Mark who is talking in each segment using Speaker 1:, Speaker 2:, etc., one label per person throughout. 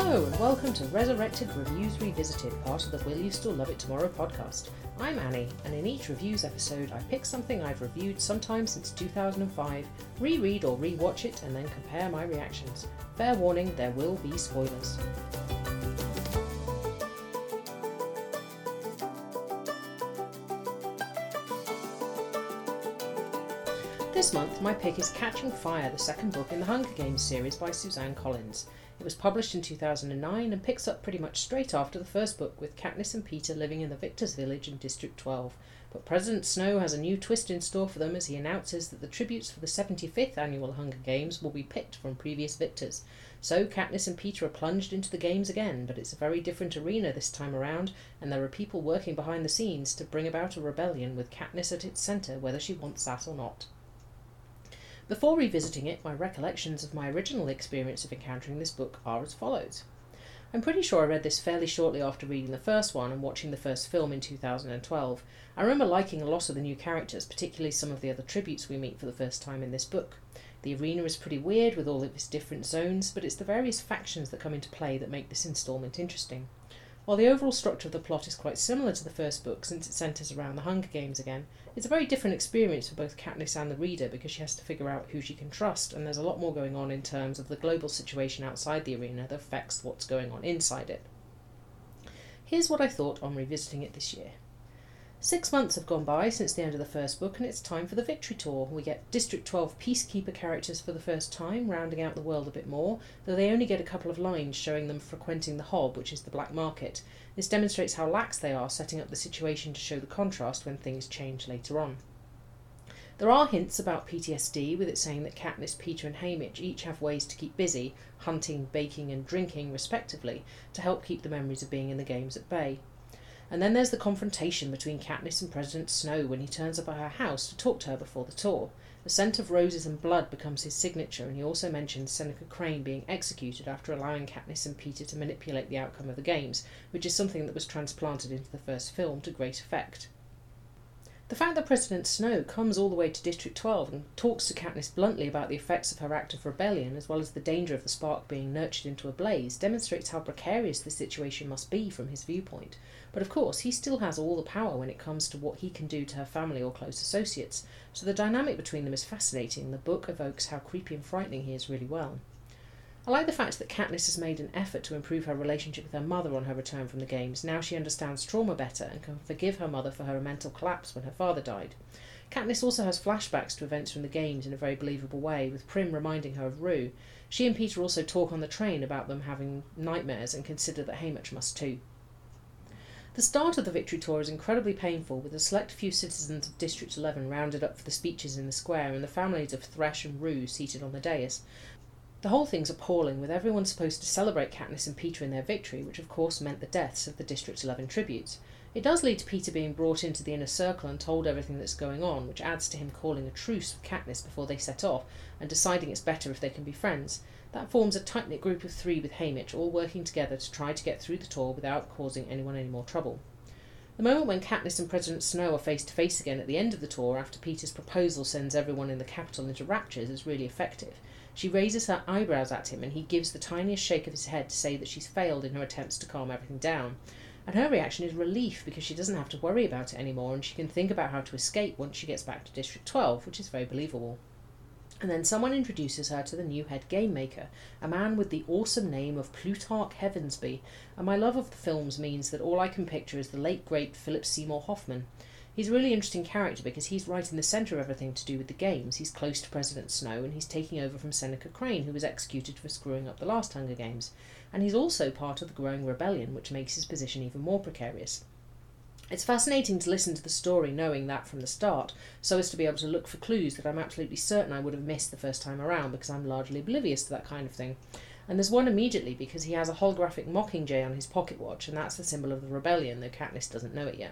Speaker 1: Hello and welcome to Resurrected Reviews Revisited, part of the Will You Still Love It Tomorrow podcast. I'm Annie, and in each reviews episode I pick something I've reviewed sometime since 2005, reread or rewatch it, and then compare my reactions. Fair warning, there will be spoilers. This month, my pick is Catching Fire, the second book in the Hunger Games series by Suzanne Collins. It was published in 2009 and picks up pretty much straight after the first book, with Katniss and Peeta living in the Victor's Village in District 12. But President Snow has a new twist in store for them as he announces that the tributes for the 75th annual Hunger Games will be picked from previous victors. So Katniss and Peeta are plunged into the games again, but it's a very different arena this time around, and there are people working behind the scenes to bring about a rebellion with Katniss at its centre, whether she wants that or not. Before revisiting it, my recollections of my original experience of encountering this book are as follows. I'm pretty sure I read this fairly shortly after reading the first one and watching the first film in 2012. I remember liking a lot of the new characters, particularly some of the other tributes we meet for the first time in this book. The arena is pretty weird with all of its different zones, but it's the various factions that come into play that make this instalment interesting. While the overall structure of the plot is quite similar to the first book since it centres around the Hunger Games again, it's a very different experience for both Katniss and the reader because she has to figure out who she can trust, and there's a lot more going on in terms of the global situation outside the arena that affects what's going on inside it. Here's what I thought on revisiting it this year. 6 months have gone by since the end of the first book, and it's time for the Victory Tour. We get District 12 Peacekeeper characters for the first time, rounding out the world a bit more, though they only get a couple of lines showing them frequenting the Hob, which is the black market. This demonstrates how lax they are, setting up the situation to show the contrast when things change later on. There are hints about PTSD, with it saying that Katniss, Peeta and Haymitch each have ways to keep busy, hunting, baking and drinking respectively, to help keep the memories of being in the games at bay. And then there's the confrontation between Katniss and President Snow when he turns up at her house to talk to her before the tour. The scent of roses and blood becomes his signature, and he also mentions Seneca Crane being executed after allowing Katniss and Peeta to manipulate the outcome of the games, which is something that was transplanted into the first film to great effect. The fact that President Snow comes all the way to District 12 and talks to Katniss bluntly about the effects of her act of rebellion, as well as the danger of the spark being nurtured into a blaze, demonstrates how precarious the situation must be from his viewpoint. But of course, he still has all the power when it comes to what he can do to her family or close associates, so the dynamic between them is fascinating. The book evokes how creepy and frightening he is really well. I like the fact that Katniss has made an effort to improve her relationship with her mother on her return from the games. Now she understands trauma better and can forgive her mother for her mental collapse when her father died. Katniss also has flashbacks to events from the games in a very believable way, with Prim reminding her of Rue. She and Peeta also talk on the train about them having nightmares and consider that Haymitch must too. The start of the Victory Tour is incredibly painful, with a select few citizens of District 11 rounded up for the speeches in the square and the families of Thresh and Rue seated on the dais. The whole thing's appalling, with everyone supposed to celebrate Katniss and Peeta in their victory, which of course meant the deaths of the District 11 tributes. It does lead to Peeta being brought into the inner circle and told everything that's going on, which adds to him calling a truce with Katniss before they set off, and deciding it's better if they can be friends. That forms a tight-knit group of 3 with Haymitch, all working together to try to get through the tour without causing anyone any more trouble. The moment when Katniss and President Snow are face to face again at the end of the tour, after Peeta's proposal sends everyone in the capital into raptures, is really effective. She raises her eyebrows at him and he gives the tiniest shake of his head to say that she's failed in her attempts to calm everything down. And her reaction is relief because she doesn't have to worry about it anymore and she can think about how to escape once she gets back to District 12, which is very believable. And then someone introduces her to the new head game maker, a man with the awesome name of Plutarch Heavensbee, and my love of the films means that all I can picture is the late great Philip Seymour Hoffman. He's a really interesting character because he's right in the centre of everything to do with the games. He's close to President Snow and he's taking over from Seneca Crane, who was executed for screwing up the last Hunger Games. And he's also part of the growing rebellion, which makes his position even more precarious. It's fascinating to listen to the story knowing that from the start, so as to be able to look for clues that I'm absolutely certain I would have missed the first time around because I'm largely oblivious to that kind of thing. And there's one immediately because he has a holographic Mockingjay on his pocket watch, and that's the symbol of the rebellion, though Katniss doesn't know it yet.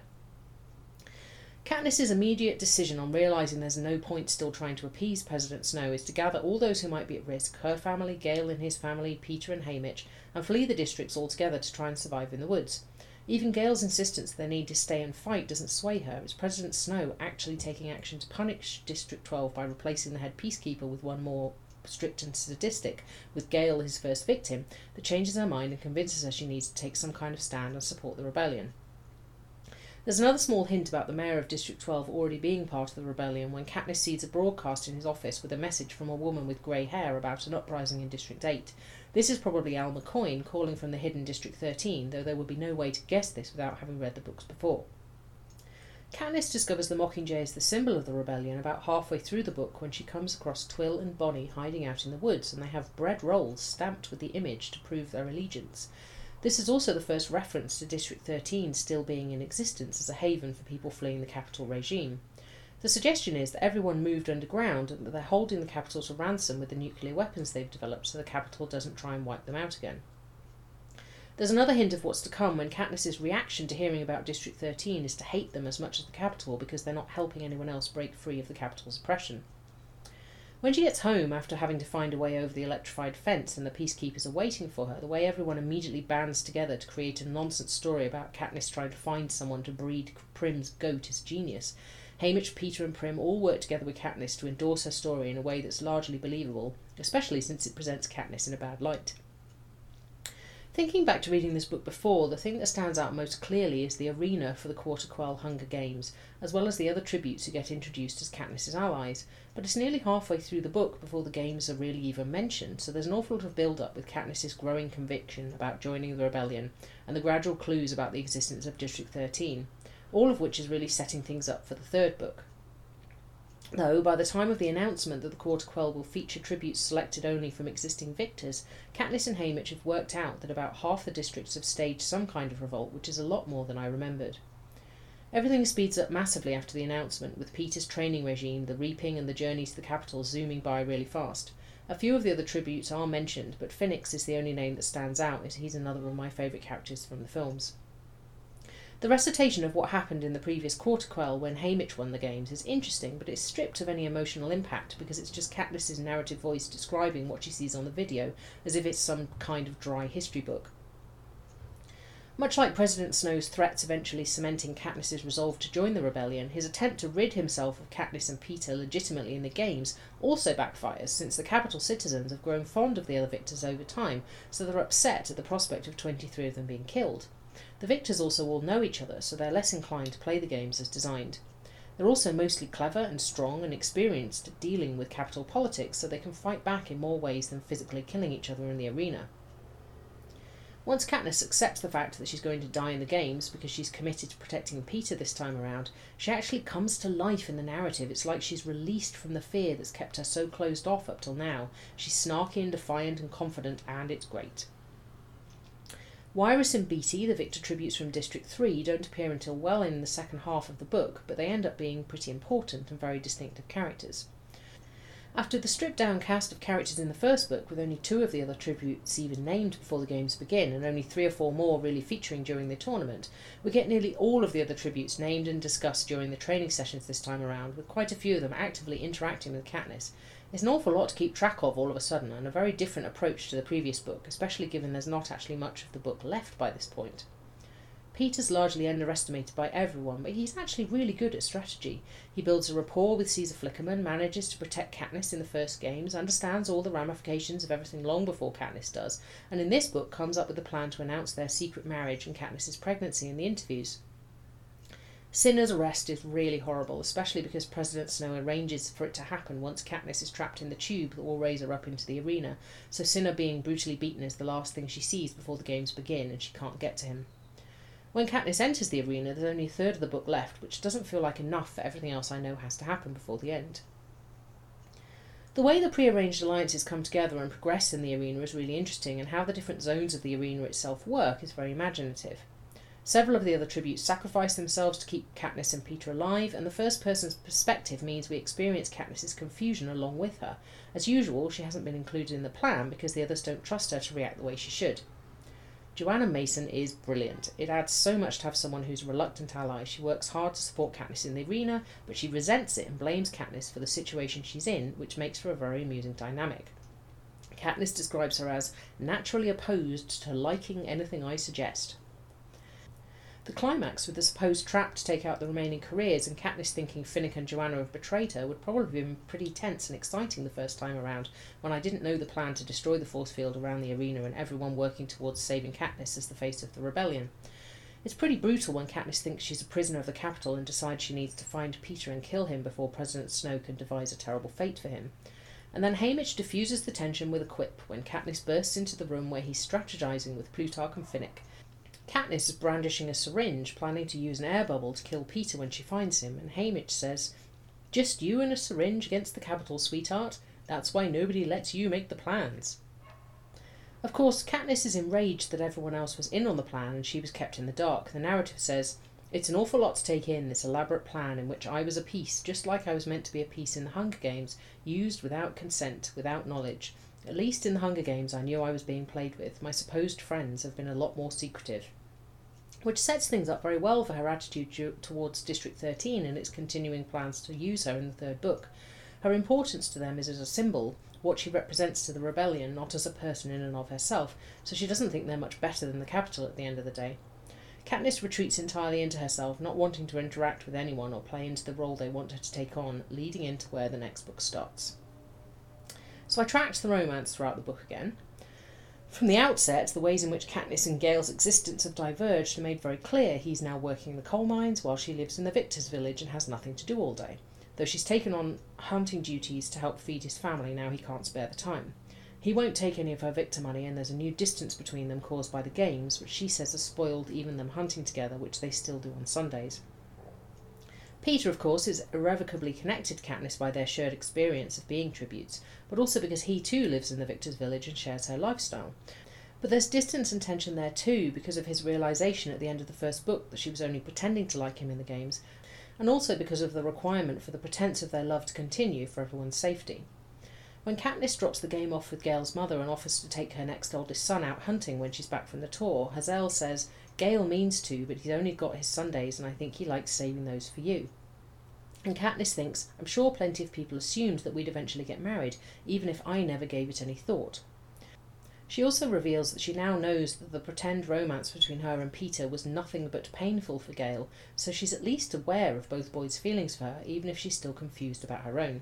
Speaker 1: Katniss's immediate decision on realising there's no point still trying to appease President Snow is to gather all those who might be at risk, her family, Gale and his family, Peeta and Haymitch, and flee the districts altogether to try and survive in the woods. Even Gale's insistence that they need to stay and fight doesn't sway her. It's President Snow actually taking action to punish District 12 by replacing the head peacekeeper with one more strict and sadistic, with Gale his first victim, that changes her mind and convinces her she needs to take some kind of stand and support the rebellion. There's another small hint about the mayor of District 12 already being part of the rebellion when Katniss sees a broadcast in his office with a message from a woman with grey hair about an uprising in District 8. This is probably Alma Coin calling from the hidden District 13, though there would be no way to guess this without having read the books before. Katniss discovers the Mockingjay is the symbol of the rebellion about halfway through the book when she comes across Twill and Bonnie hiding out in the woods, and they have bread rolls stamped with the image to prove their allegiance. This is also the first reference to District 13 still being in existence as a haven for people fleeing the capital regime. The suggestion is that everyone moved underground and that they're holding the capital to ransom with the nuclear weapons they've developed so the capital doesn't try and wipe them out again. There's another hint of what's to come when Katniss's reaction to hearing about District 13 is to hate them as much as the capital because they're not helping anyone else break free of the capital's oppression. When she gets home after having to find a way over the electrified fence and the peacekeepers are waiting for her, the way everyone immediately bands together to create a nonsense story about Katniss trying to find someone to breed Prim's goat is genius. Haymitch, Peter and Prim all work together with Katniss to endorse her story in a way that's largely believable, especially since it presents Katniss in a bad light. Thinking back to reading this book before, the thing that stands out most clearly is the arena for the Quarter Quell Hunger Games, as well as the other tributes who get introduced as Katniss's allies, but it's nearly halfway through the book before the games are really even mentioned, so there's an awful lot of build-up with Katniss's growing conviction about joining the rebellion, and the gradual clues about the existence of District 13, all of which is really setting things up for the third book. Though, by the time of the announcement that the Quarter Quell will feature tributes selected only from existing victors, Katniss and Haymitch have worked out that about half the districts have staged some kind of revolt, which is a lot more than I remembered. Everything speeds up massively after the announcement, with Peter's training regime, the reaping and the journeys to the capital zooming by really fast. A few of the other tributes are mentioned, but Phoenix is the only name that stands out, as he's another of my favourite characters from the films. The recitation of what happened in the previous Quarter Quell when Haymitch won the games is interesting, but it's stripped of any emotional impact because it's just Katniss's narrative voice describing what she sees on the video, as if it's some kind of dry history book. Much like President Snow's threats eventually cementing Katniss's resolve to join the rebellion, his attempt to rid himself of Katniss and Peter legitimately in the games also backfires, since the capital citizens have grown fond of the other victors over time, so they're upset at the prospect of 23 of them being killed. The victors also all know each other, so they're less inclined to play the games as designed. They're also mostly clever and strong and experienced at dealing with capital politics, so they can fight back in more ways than physically killing each other in the arena. Once Katniss accepts the fact that she's going to die in the games because she's committed to protecting Peter this time around, she actually comes to life in the narrative. It's like she's released from the fear that's kept her so closed off up till now. She's snarky and defiant and confident, and it's great. Wiress and Beatty, the victor tributes from District 3, don't appear until well in the second half of the book, but they end up being pretty important and very distinctive characters. After the stripped-down cast of characters in the first book, with only 2 of the other tributes even named before the games begin, and only 3 or 4 more really featuring during the tournament, we get nearly all of the other tributes named and discussed during the training sessions this time around, with quite a few of them actively interacting with Katniss. It's an awful lot to keep track of all of a sudden, and a very different approach to the previous book, especially given there's not actually much of the book left by this point. Peter's largely underestimated by everyone, but he's actually really good at strategy. He builds a rapport with Caesar Flickerman, manages to protect Katniss in the first games, understands all the ramifications of everything long before Katniss does, and in this book comes up with a plan to announce their secret marriage and Katniss's pregnancy in the interviews. Cinna's arrest is really horrible, especially because President Snow arranges for it to happen once Katniss is trapped in the tube that will raise her up into the arena, so Cinna being brutally beaten is the last thing she sees before the games begin, and she can't get to him. When Katniss enters the arena, there's only a third of the book left, which doesn't feel like enough for everything else I know has to happen before the end. The way the pre-arranged alliances come together and progress in the arena is really interesting, and how the different zones of the arena itself work is very imaginative. Several of the other tributes sacrifice themselves to keep Katniss and Peter alive, and the first person's perspective means we experience Katniss's confusion along with her. As usual, she hasn't been included in the plan because the others don't trust her to react the way she should. Joanna Mason is brilliant. It adds so much to have someone who's a reluctant ally. She works hard to support Katniss in the arena, but she resents it and blames Katniss for the situation she's in, which makes for a very amusing dynamic. Katniss describes her as naturally opposed to liking anything I suggest. The climax, with the supposed trap to take out the remaining careers and Katniss thinking Finnick and Joanna have betrayed her, would probably have been pretty tense and exciting the first time around, when I didn't know the plan to destroy the force field around the arena and everyone working towards saving Katniss as the face of the rebellion. It's pretty brutal when Katniss thinks she's a prisoner of the Capitol and decides she needs to find Peter and kill him before President Snow can devise a terrible fate for him. And then Haymitch diffuses the tension with a quip when Katniss bursts into the room where he's strategizing with Plutarch and Finnick. Katniss is brandishing a syringe, planning to use an air bubble to kill Peter when she finds him, and Haymitch says, "Just you and a syringe against the Capitol, sweetheart. That's why nobody lets you make the plans." Of course, Katniss is enraged that everyone else was in on the plan and she was kept in the dark. The narrative says, "It's an awful lot to take in, this elaborate plan in which I was a piece, just like I was meant to be a piece in the Hunger Games, used without consent, without knowledge. At least in the Hunger Games I knew I was being played with. My supposed friends have been a lot more secretive." Which sets things up very well for her attitude towards District 13 and its continuing plans to use her in the third book. Her importance to them is as a symbol, what she represents to the rebellion, not as a person in and of herself, so she doesn't think they're much better than the Capitol at the end of the day. Katniss retreats entirely into herself, not wanting to interact with anyone or play into the role they want her to take on, leading into where the next book starts. So I tracked the romance throughout the book again. From the outset, the ways in which Katniss and Gale's existence have diverged are made very clear. He's now working in the coal mines while she lives in the Victor's village and has nothing to do all day, though she's taken on hunting duties to help feed his family now he can't spare the time. He won't take any of her Victor money, and there's a new distance between them caused by the games, which she says has spoiled even them hunting together, which they still do on Sundays. Peter, of course, is irrevocably connected to Katniss by their shared experience of being tributes, but also because he too lives in the Victor's village and shares her lifestyle. But there's distance and tension there too, because of his realisation at the end of the first book that she was only pretending to like him in the games, and also because of the requirement for the pretence of their love to continue for everyone's safety. When Katniss drops the game off with Gale's mother and offers to take her next oldest son out hunting when she's back from the tour, Hazel says, "Gale means to, but he's only got his Sundays and I think he likes saving those for you." And Katniss thinks, "I'm sure plenty of people assumed that we'd eventually get married, even if I never gave it any thought." She also reveals that she now knows that the pretend romance between her and Peter was nothing but painful for Gale, so she's at least aware of both boys' feelings for her, even if she's still confused about her own.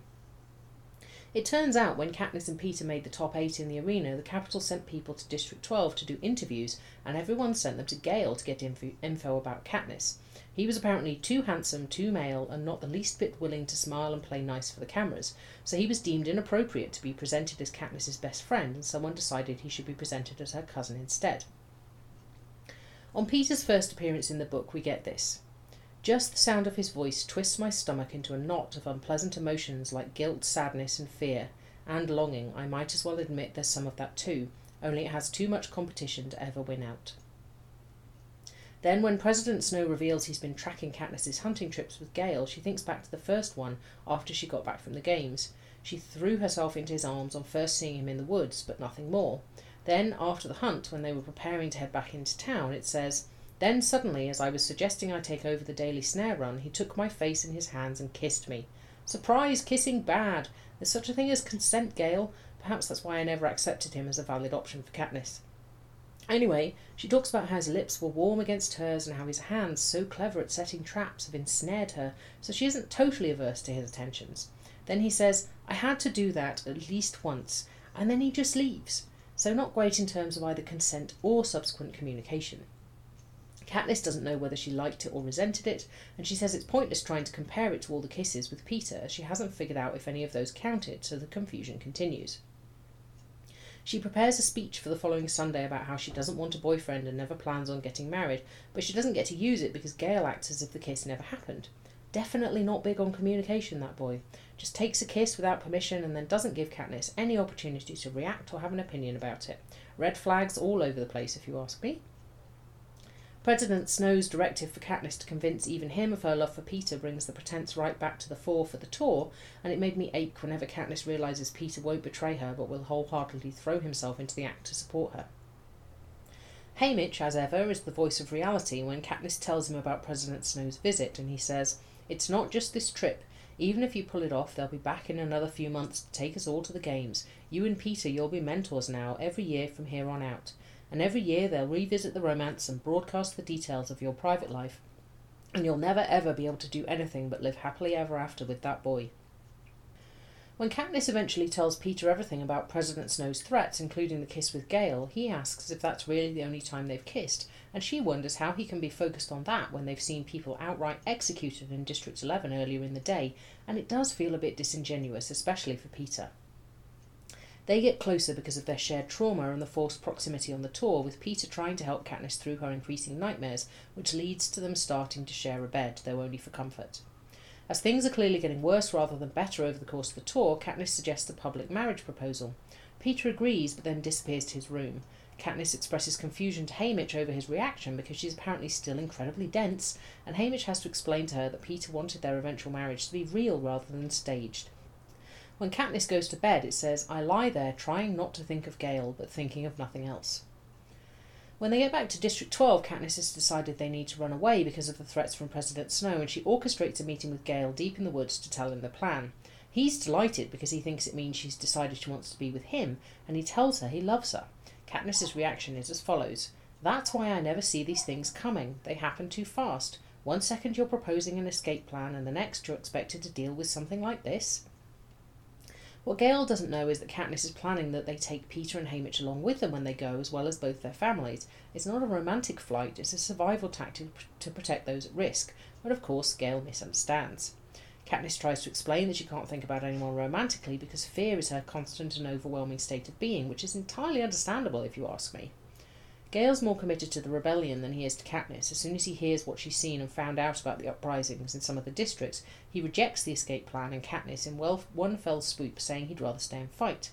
Speaker 1: It turns out when Katniss and Peter made the top 8 in the arena, the Capitol sent people to District 12 to do interviews, and everyone sent them to Gale to get info about Katniss. He was apparently too handsome, too male, and not the least bit willing to smile and play nice for the cameras, so he was deemed inappropriate to be presented as Katniss's best friend, and someone decided he should be presented as her cousin instead. On Peter's first appearance in the book, we get this. Just the sound of his voice twists my stomach into a knot of unpleasant emotions like guilt, sadness and fear, and longing. I might as well admit there's some of that too, only it has too much competition to ever win out. Then when President Snow reveals he's been tracking Katniss's hunting trips with Gale, she thinks back to the first one after she got back from the games. She threw herself into his arms on first seeing him in the woods, but nothing more. Then, after the hunt, when they were preparing to head back into town, it says, "Then suddenly, as I was suggesting I take over the daily snare run, he took my face in his hands and kissed me. Surprise kissing bad! There's such a thing as consent, Gale. Perhaps that's why I never accepted him as a valid option for Katniss." Anyway, she talks about how his lips were warm against hers and how his hands, so clever at setting traps, have ensnared her, so she isn't totally averse to his attentions. Then he says, "I had to do that at least once," and then he just leaves. So not great in terms of either consent or subsequent communication. Katniss doesn't know whether she liked it or resented it, and she says it's pointless trying to compare it to all the kisses with Peter, as she hasn't figured out if any of those counted, so the confusion continues. She prepares a speech for the following Sunday about how she doesn't want a boyfriend and never plans on getting married, but she doesn't get to use it because Gale acts as if the kiss never happened. Definitely not big on communication, that boy. Just takes a kiss without permission and then doesn't give Katniss any opportunity to react or have an opinion about it. Red flags all over the place, if you ask me. President Snow's directive for Katniss to convince even him of her love for Peter brings the pretense right back to the fore for the tour, and it made me ache whenever Katniss realises Peter won't betray her but will wholeheartedly throw himself into the act to support her. Haymitch, as ever, is the voice of reality when Katniss tells him about President Snow's visit, and he says, "It's not just this trip. Even if you pull it off, they'll be back in another few months to take us all to the games. You and Peter, you'll be mentors now, every year from here on out. and every year they'll revisit the romance and broadcast the details of your private life, and you'll never ever be able to do anything but live happily ever after with that boy. When Katniss eventually tells Peter everything about President Snow's threats, including the kiss with Gale, he asks if that's really the only time they've kissed, and she wonders how he can be focused on that when they've seen people outright executed in District 11 earlier in the day, and it does feel a bit disingenuous, especially for Peter. They get closer because of their shared trauma and the forced proximity on the tour, with Peter trying to help Katniss through her increasing nightmares, which leads to them starting to share a bed, though only for comfort. As things are clearly getting worse rather than better over the course of the tour, Katniss suggests a public marriage proposal. Peter agrees, but then disappears to his room. Katniss expresses confusion to Haymitch over his reaction because she's apparently still incredibly dense, and Haymitch has to explain to her that Peter wanted their eventual marriage to be real rather than staged. When Katniss goes to bed, it says, "I lie there trying not to think of Gale, but thinking of nothing else." When they get back to District 12, Katniss has decided they need to run away because of the threats from President Snow, and she orchestrates a meeting with Gale deep in the woods to tell him the plan. He's delighted because he thinks it means she's decided she wants to be with him, and he tells her he loves her. Katniss's reaction is as follows: "That's why I never see these things coming. They happen too fast. 1 second you're proposing an escape plan, and the next you're expected to deal with something like this." What Gale doesn't know is that Katniss is planning that they take Peter and Haymitch along with them when they go, as well as both their families. It's not a romantic flight, it's a survival tactic to protect those at risk, but of course Gale misunderstands. Katniss tries to explain that she can't think about anyone romantically because fear is her constant and overwhelming state of being, which is entirely understandable if you ask me. Gale's more committed to the rebellion than he is to Katniss. As soon as he hears what she's seen and found out about the uprisings in some of the districts, he rejects the escape plan and Katniss in one fell swoop, saying he'd rather stay and fight.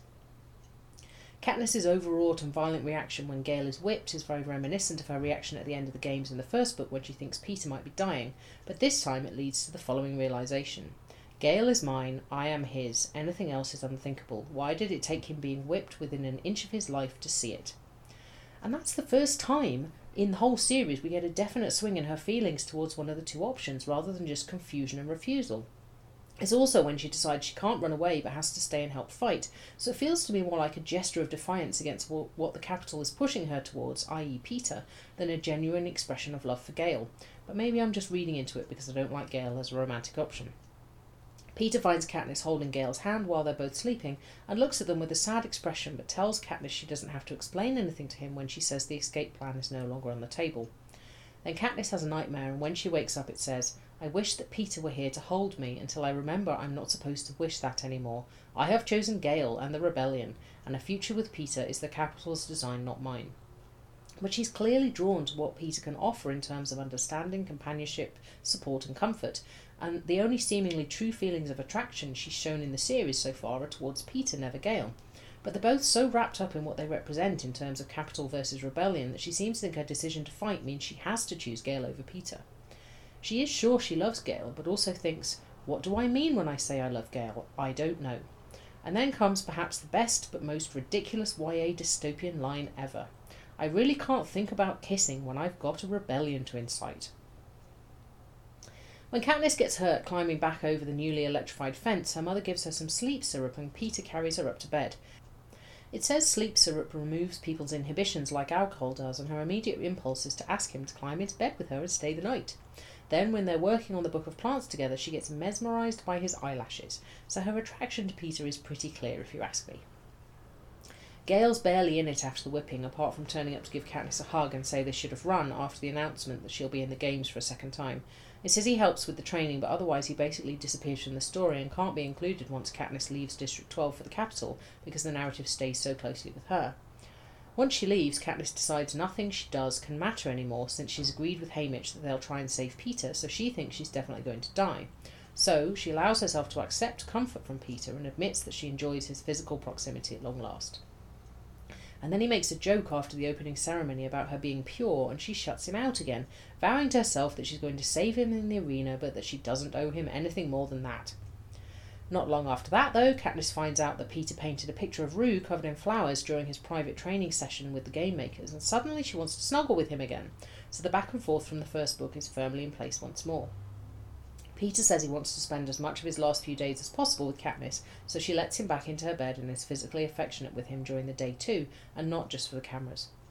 Speaker 1: Katniss's overwrought and violent reaction when Gale is whipped is very reminiscent of her reaction at the end of the games in the first book when she thinks Peter might be dying, but this time it leads to the following realisation. Gale is mine, I am his, anything else is unthinkable. Why did it take him being whipped within an inch of his life to see it? And that's the first time in the whole series we get a definite swing in her feelings towards one of the two options, rather than just confusion and refusal. It's also when she decides she can't run away but has to stay and help fight, so it feels to me more like a gesture of defiance against what the Capitol is pushing her towards, i.e. Peter, than a genuine expression of love for Gale. But maybe I'm just reading into it because I don't like Gale as a romantic option. Peter finds Katniss holding Gale's hand while they're both sleeping and looks at them with a sad expression, but tells Katniss she doesn't have to explain anything to him when she says the escape plan is no longer on the table. Then Katniss has a nightmare, and when she wakes up it says, "I wish that Peter were here to hold me until I remember I'm not supposed to wish that anymore. I have chosen Gale and the rebellion, and a future with Peter is the Capitol's design, not mine." But she's clearly drawn to what Peter can offer in terms of understanding, companionship, support and comfort, and the only seemingly true feelings of attraction she's shown in the series so far are towards Peter, never Gale. But they're both so wrapped up in what they represent in terms of Capitol versus rebellion that she seems to think her decision to fight means she has to choose Gale over Peter. She is sure she loves Gale, but also thinks, what do I mean when I say I love Gale? I don't know. And then comes perhaps the best but most ridiculous YA dystopian line ever. I really can't think about kissing when I've got a rebellion to incite. When Katniss gets hurt climbing back over the newly electrified fence, her mother gives her some sleep syrup and Peter carries her up to bed. It says sleep syrup removes people's inhibitions like alcohol does, and her immediate impulse is to ask him to climb into bed with her and stay the night. Then, when they're working on the Book of Plants together, she gets mesmerised by his eyelashes, so her attraction to Peter is pretty clear if you ask me. Gale's barely in it after the whipping, apart from turning up to give Katniss a hug and say they should have run after the announcement that she'll be in the games for a second time. It says he helps with the training, but otherwise he basically disappears from the story and can't be included once Katniss leaves District 12 for the Capitol, because the narrative stays so closely with her. Once she leaves, Katniss decides nothing she does can matter anymore since she's agreed with Haymitch that they'll try and save Peter, so she thinks she's definitely going to die. So she allows herself to accept comfort from Peter and admits that she enjoys his physical proximity at long last. And then he makes a joke after the opening ceremony about her being pure, and she shuts him out again, vowing to herself that she's going to save him in the arena, but that she doesn't owe him anything more than that. Not long after that, though, Katniss finds out that Peter painted a picture of Rue covered in flowers during his private training session with the game makers, and suddenly she wants to snuggle with him again, so the back and forth from the first book is firmly in place once more. Peter says he wants to spend as much of his last few days as possible with Katniss, so she lets him back into her bed and is physically affectionate with him during the day too, and not just for the cameras.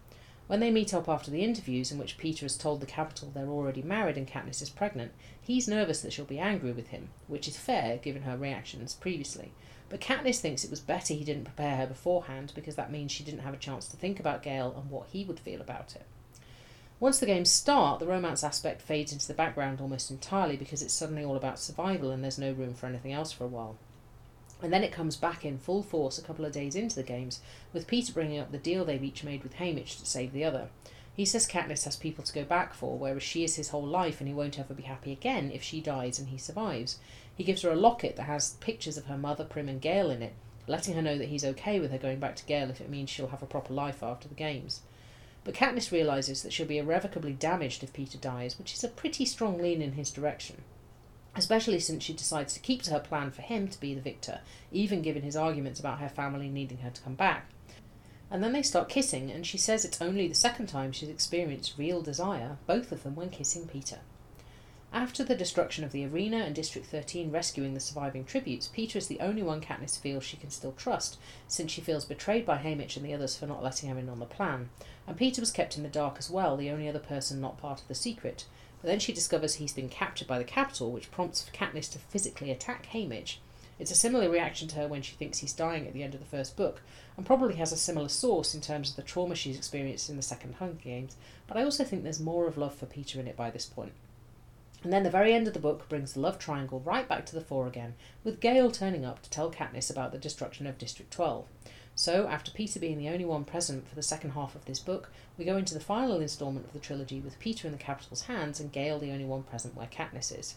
Speaker 1: When they meet up after the interviews, in which Peter has told the Capitol they're already married and Katniss is pregnant, he's nervous that she'll be angry with him, which is fair given her reactions previously. But Katniss thinks it was better he didn't prepare her beforehand, because that means she didn't have a chance to think about Gale and what he would feel about it. Once the games start, the romance aspect fades into the background almost entirely, because it's suddenly all about survival and there's no room for anything else for a while. And then it comes back in full force a couple of days into the games, with Peter bringing up the deal they've each made with Haymitch to save the other. He says Katniss has people to go back for, whereas she is his whole life and he won't ever be happy again if she dies and he survives. He gives her a locket that has pictures of her mother, Prim and Gale in it, letting her know that he's okay with her going back to Gale if it means she'll have a proper life after the games. But Katniss realises that she'll be irrevocably damaged if Peter dies, which is a pretty strong lean in his direction, especially since she decides to keep to her plan for him to be the victor, even given his arguments about her family needing her to come back. And then they start kissing, and she says it's only the second time she's experienced real desire, both of them when kissing Peter. After the destruction of the arena and District 13 rescuing the surviving tributes, Peter is the only one Katniss feels she can still trust, since she feels betrayed by Haymitch and the others for not letting her in on the plan. And Peter was kept in the dark as well, the only other person not part of the secret. But then she discovers he's been captured by the Capitol, which prompts Katniss to physically attack Haymitch. It's a similar reaction to her when she thinks he's dying at the end of the first book, and probably has a similar source in terms of the trauma she's experienced in the second Hunger Games, but I also think there's more of love for Peter in it by this point. And then the very end of the book brings the love triangle right back to the fore again, with Gale turning up to tell Katniss about the destruction of District 12. So, after Peter being the only one present for the second half of this book, we go into the final instalment of the trilogy with Peter in the Capitol's hands and Gale the only one present where Katniss is.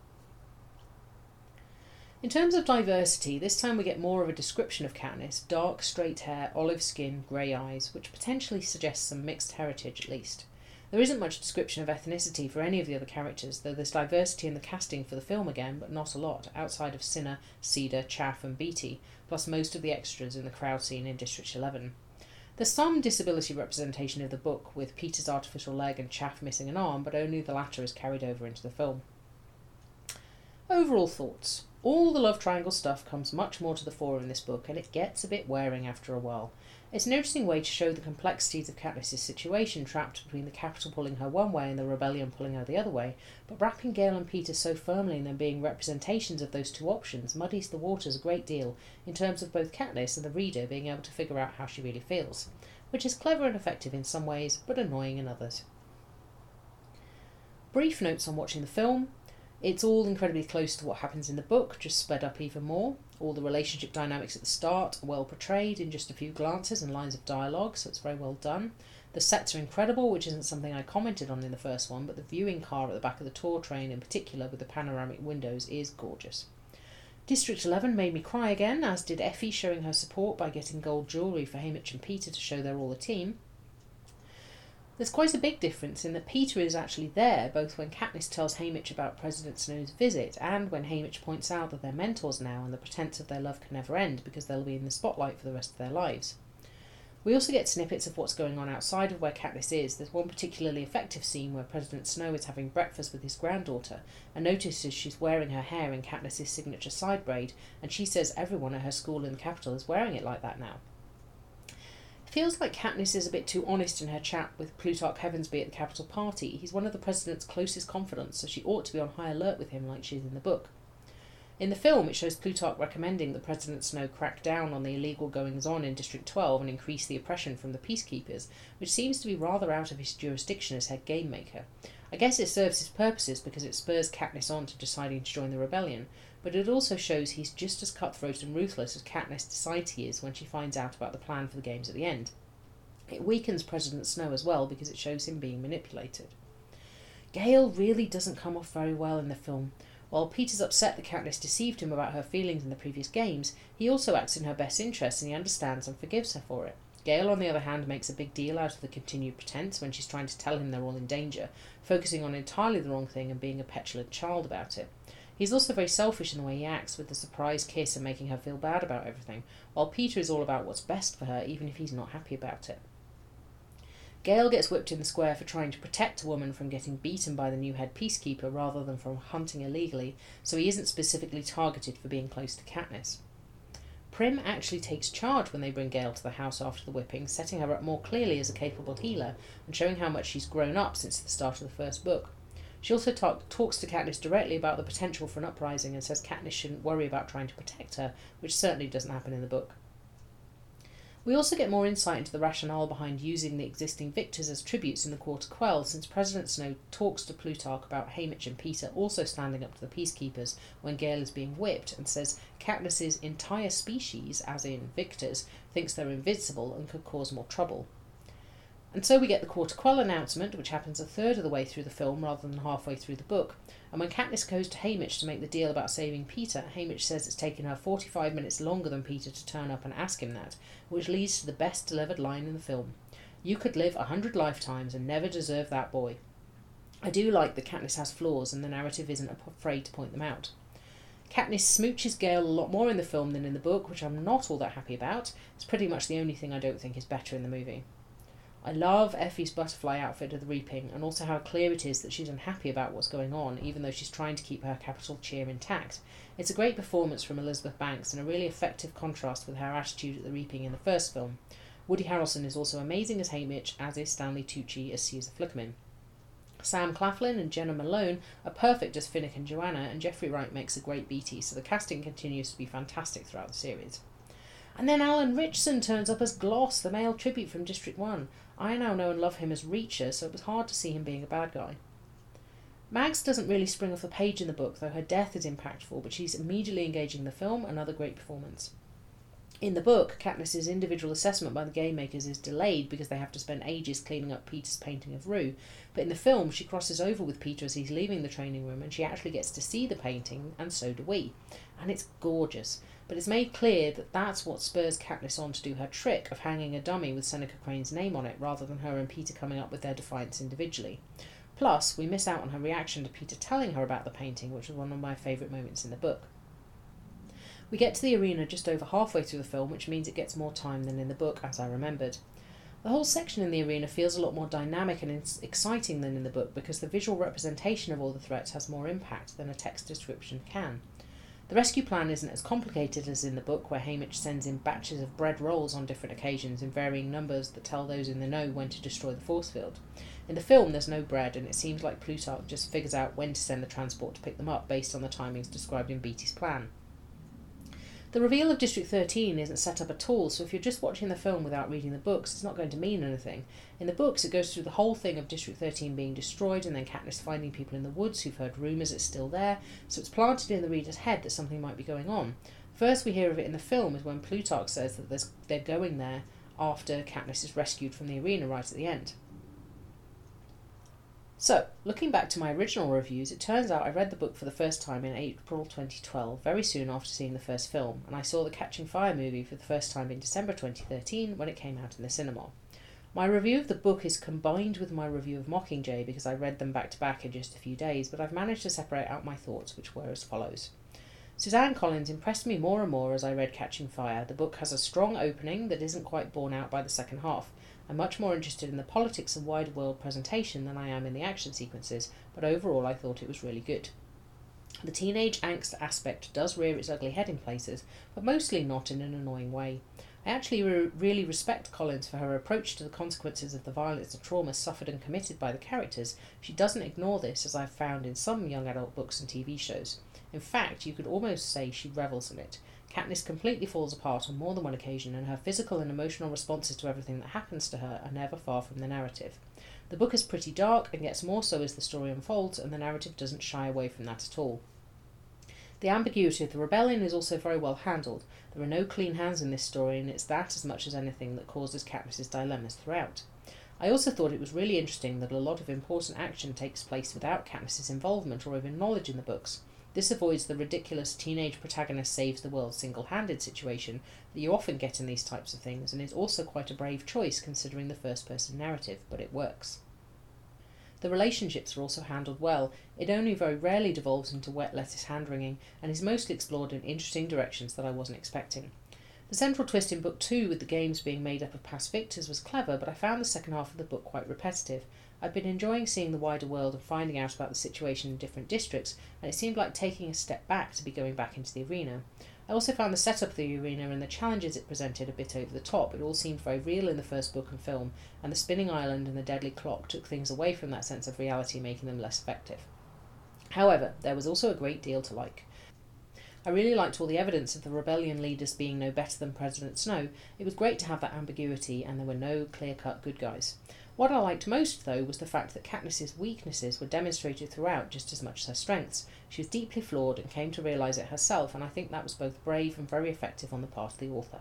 Speaker 1: In terms of diversity, this time we get more of a description of Katniss: dark, straight hair, olive skin, grey eyes, which potentially suggests some mixed heritage at least. There isn't much description of ethnicity for any of the other characters, though there's diversity in the casting for the film again, but not a lot, outside of Cinna, Cedar, Chaff and Beatty, plus most of the extras in the crowd scene in District 11. There's some disability representation of the book, with Peter's artificial leg and Chaff missing an arm, but only the latter is carried over into the film. Overall thoughts. All the love triangle stuff comes much more to the fore in this book, and it gets a bit wearing after a while. It's an interesting way to show the complexities of Katniss' situation, trapped between the Capitol pulling her one way and the rebellion pulling her the other way, but wrapping Gale and Peter so firmly in them being representations of those two options muddies the waters a great deal in terms of both Katniss and the reader being able to figure out how she really feels, which is clever and effective in some ways, but annoying in others. Brief notes on watching the film. It's all incredibly close to what happens in the book, just sped up even more. All the relationship dynamics at the start are well portrayed in just a few glances and lines of dialogue, so it's very well done. The sets are incredible, which isn't something I commented on in the first one, but the viewing car at the back of the tour train in particular with the panoramic windows is gorgeous. District 11 made me cry again, as did Effie showing her support by getting gold jewellery for Haymitch and Peter to show they're all a team. There's quite a big difference in that Peter is actually there, both when Katniss tells Haymitch about President Snow's visit and when Haymitch points out that they're mentors now and the pretense of their love can never end because they'll be in the spotlight for the rest of their lives. We also get snippets of what's going on outside of where Katniss is. There's one particularly effective scene where President Snow is having breakfast with his granddaughter and notices she's wearing her hair in Katniss' signature side braid, and she says everyone at her school in the Capitol is wearing it like that now. Feels like Katniss is a bit too honest in her chat with Plutarch Heavensbee at the Capitol party. He's one of the President's closest confidants, so she ought to be on high alert with him like she is in the book. In the film, it shows Plutarch recommending that President Snow crack down on the illegal goings-on in District 12 and increase the oppression from the Peacekeepers, which seems to be rather out of his jurisdiction as head game maker. I guess it serves his purposes because it spurs Katniss on to deciding to join the rebellion, but it also shows he's just as cutthroat and ruthless as Katniss decides he is when she finds out about the plan for the games at the end. It weakens President Snow as well because it shows him being manipulated. Gale really doesn't come off very well in the film. While Peter's upset that Katniss deceived him about her feelings in the previous games, he also acts in her best interest and he understands and forgives her for it. Gale, on the other hand, makes a big deal out of the continued pretense when she's trying to tell him they're all in danger, focusing on entirely the wrong thing and being a petulant child about it. He's also very selfish in the way he acts, with the surprise kiss and making her feel bad about everything, while Peter is all about what's best for her, even if he's not happy about it. Gale gets whipped in the square for trying to protect a woman from getting beaten by the new head peacekeeper rather than from hunting illegally, so he isn't specifically targeted for being close to Katniss. Prim actually takes charge when they bring Gale to the house after the whipping, setting her up more clearly as a capable healer and showing how much she's grown up since the start of the first book. She also talks to Katniss directly about the potential for an uprising and says Katniss shouldn't worry about trying to protect her, which certainly doesn't happen in the book. We also get more insight into the rationale behind using the existing victors as tributes in the Quarter Quell, since President Snow talks to Plutarch about Haymitch and Peeta also standing up to the Peacekeepers when Gale is being whipped, and says Katniss's entire species, as in victors, thinks they're invincible and could cause more trouble. And so we get the Quarter Quell announcement, which happens a third of the way through the film rather than halfway through the book. And when Katniss goes to Haymitch to make the deal about saving Peeta, Haymitch says it's taken her 45 minutes longer than Peeta to turn up and ask him that, which leads to the best delivered line in the film. "You could live 100 lifetimes and never deserve that boy." I do like that Katniss has flaws and the narrative isn't afraid to point them out. Katniss smooches Gale a lot more in the film than in the book, which I'm not all that happy about. It's pretty much the only thing I don't think is better in the movie. I love Effie's butterfly outfit of the Reaping, and also how clear it is that she's unhappy about what's going on, even though she's trying to keep her capital cheer intact. It's a great performance from Elizabeth Banks, and a really effective contrast with her attitude at the Reaping in the first film. Woody Harrelson is also amazing as Haymitch, as is Stanley Tucci as Caesar Flickerman. Sam Claflin and Jenna Malone are perfect as Finnick and Joanna, and Jeffrey Wright makes a great Beetee, so the casting continues to be fantastic throughout the series. And then Alan Ritchson turns up as Gloss, the male tribute from District 1. I now know and love him as Reacher, so it was hard to see him being a bad guy. Mags doesn't really spring off the page in the book, though her death is impactful, but she's immediately engaging in the film, another great performance. In the book, Katniss's individual assessment by the game makers is delayed because they have to spend ages cleaning up Peeta's painting of Rue, but in the film she crosses over with Peeta as he's leaving the training room and she actually gets to see the painting, and so do we. And it's gorgeous, but it's made clear that that's what spurs Katniss on to do her trick of hanging a dummy with Seneca Crane's name on it, rather than her and Peeta coming up with their defiance individually. Plus, we miss out on her reaction to Peeta telling her about the painting, which was one of my favourite moments in the book. We get to the arena just over halfway through the film, which means it gets more time than in the book, as I remembered. The whole section in the arena feels a lot more dynamic and exciting than in the book, because the visual representation of all the threats has more impact than a text description can. The rescue plan isn't as complicated as in the book, where Haymitch sends in batches of bread rolls on different occasions in varying numbers that tell those in the know when to destroy the force field. In the film there's no bread, and it seems like Plutarch just figures out when to send the transport to pick them up based on the timings described in Beetee's plan. The reveal of District 13 isn't set up at all, so if you're just watching the film without reading the books, it's not going to mean anything. In the books, it goes through the whole thing of District 13 being destroyed and then Katniss finding people in the woods who've heard rumours it's still there, so it's planted in the reader's head that something might be going on. First we hear of it in the film is when Plutarch says that they're going there after Katniss is rescued from the arena right at the end. So, looking back to my original reviews, it turns out I read the book for the first time in April 2012, very soon after seeing the first film, and I saw the Catching Fire movie for the first time in December 2013 when it came out in the cinema. My review of the book is combined with my review of Mockingjay because I read them back to back in just a few days, but I've managed to separate out my thoughts, which were as follows. Suzanne Collins impressed me more and more as I read Catching Fire. The book has a strong opening that isn't quite borne out by the second half. I'm much more interested in the politics and wider world presentation than I am in the action sequences, but overall I thought it was really good. The teenage angst aspect does rear its ugly head in places, but mostly not in an annoying way. I actually really respect Collins for her approach to the consequences of the violence and trauma suffered and committed by the characters. She doesn't ignore this, as I've found in some young adult books and TV shows. In fact, you could almost say she revels in it. Katniss completely falls apart on more than one occasion, and her physical and emotional responses to everything that happens to her are never far from the narrative. The book is pretty dark, and gets more so as the story unfolds, and the narrative doesn't shy away from that at all. The ambiguity of the rebellion is also very well handled. There are no clean hands in this story, and it's that as much as anything that causes Katniss's dilemmas throughout. I also thought it was really interesting that a lot of important action takes place without Katniss's involvement or even knowledge in the books. This avoids the ridiculous teenage protagonist saves the world single-handed situation that you often get in these types of things, and is also quite a brave choice considering the first-person narrative, but it works. The relationships are also handled well. It only very rarely devolves into wet lettuce hand-wringing, and is mostly explored in interesting directions that I wasn't expecting. The central twist in Book 2, with the games being made up of past victors, was clever, but I found the second half of the book quite repetitive. I'd been enjoying seeing the wider world and finding out about the situation in different districts, and it seemed like taking a step back to be going back into the arena. I also found the setup of the arena and the challenges it presented a bit over the top. It all seemed very real in the first book and film, and the spinning island and the deadly clock took things away from that sense of reality, making them less effective. However, there was also a great deal to like. I really liked all the evidence of the rebellion leaders being no better than President Snow. It was great to have that ambiguity, and there were no clear-cut good guys. What I liked most, though, was the fact that Katniss's weaknesses were demonstrated throughout just as much as her strengths. She was deeply flawed and came to realise it herself, and I think that was both brave and very effective on the part of the author.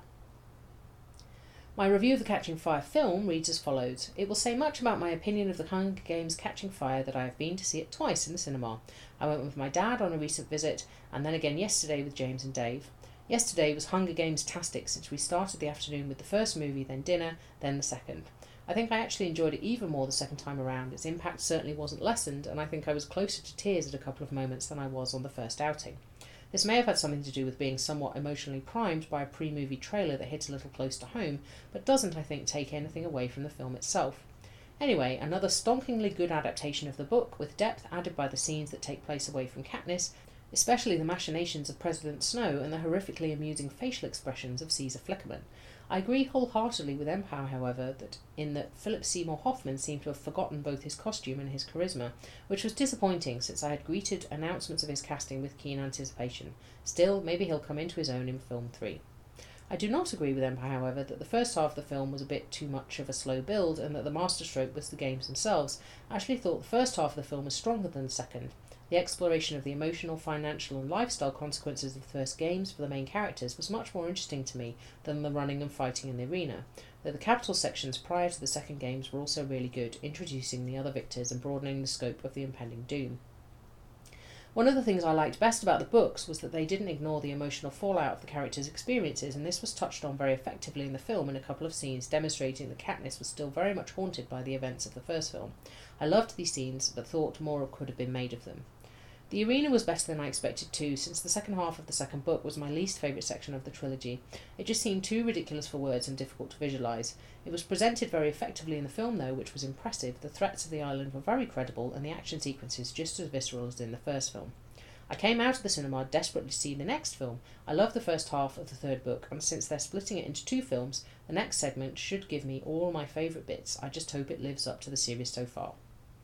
Speaker 1: My review of the Catching Fire film reads as follows. It will say much about my opinion of the Hunger Games Catching Fire that I have been to see it twice in the cinema. I went with my dad on a recent visit, and then again yesterday with James and Dave. Yesterday was Hunger Games-tastic, since we started the afternoon with the first movie, then dinner, then the second. I think I actually enjoyed it even more the second time around. Its impact certainly wasn't lessened, and I think I was closer to tears at a couple of moments than I was on the first outing. This may have had something to do with being somewhat emotionally primed by a pre-movie trailer that hit a little close to home, but doesn't, I think, take anything away from the film itself. Anyway, another stonkingly good adaptation of the book, with depth added by the scenes that take place away from Katniss, especially the machinations of President Snow and the horrifically amusing facial expressions of Caesar Flickerman. I agree wholeheartedly with Empire, however, that Philip Seymour Hoffman seemed to have forgotten both his costume and his charisma, which was disappointing since I had greeted announcements of his casting with keen anticipation. Still, maybe he'll come into his own in film 3. I do not agree with Empire, however, that the first half of the film was a bit too much of a slow build and that the masterstroke was the games themselves. I actually thought the first half of the film was stronger than the second. The exploration of the emotional, financial and lifestyle consequences of the first games for the main characters was much more interesting to me than the running and fighting in the arena, though the capital sections prior to the second games were also really good, introducing the other victors and broadening the scope of the impending doom. One of the things I liked best about the books was that they didn't ignore the emotional fallout of the characters' experiences, and this was touched on very effectively in the film in a couple of scenes, demonstrating that Katniss was still very much haunted by the events of the first film. I loved these scenes, but thought more could have been made of them. The arena was better than I expected too, since the second half of the second book was my least favourite section of the trilogy. It just seemed too ridiculous for words and difficult to visualise. It was presented very effectively in the film though, which was impressive. The threats of the island were very credible and the action sequences just as visceral as in the first film. I came out of the cinema desperately to see the next film. I love the first half of the third book, and since they're splitting it into 2 films, the next segment should give me all my favourite bits. I just hope it lives up to the series so far.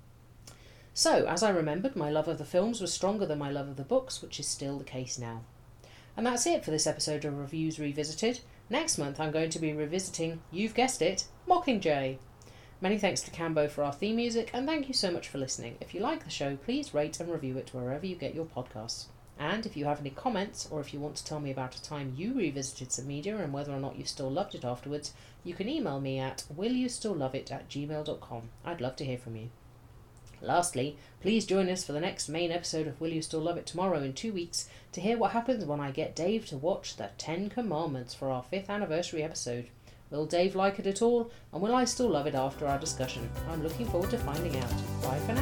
Speaker 1: So, as I remembered, my love of the films was stronger than my love of the books, which is still the case now. And that's it for this episode of Reviews Revisited. Next month I'm going to be revisiting, you've guessed it, Mockingjay. Many thanks to Cambo for our theme music, and thank you so much for listening. If you like the show, please rate and review it wherever you get your podcasts. And if you have any comments, or if you want to tell me about a time you revisited some media and whether or not you still loved it afterwards, you can email me at willyoustillloveit@gmail.com. I'd love to hear from you. Lastly, please join us for the next main episode of Will You Still Love It tomorrow in 2 weeks to hear what happens when I get Dave to watch the 10 Commandments for our 5th anniversary episode. Will Dave like it at all, and will I still love it after our discussion? I'm looking forward to finding out. Bye for now.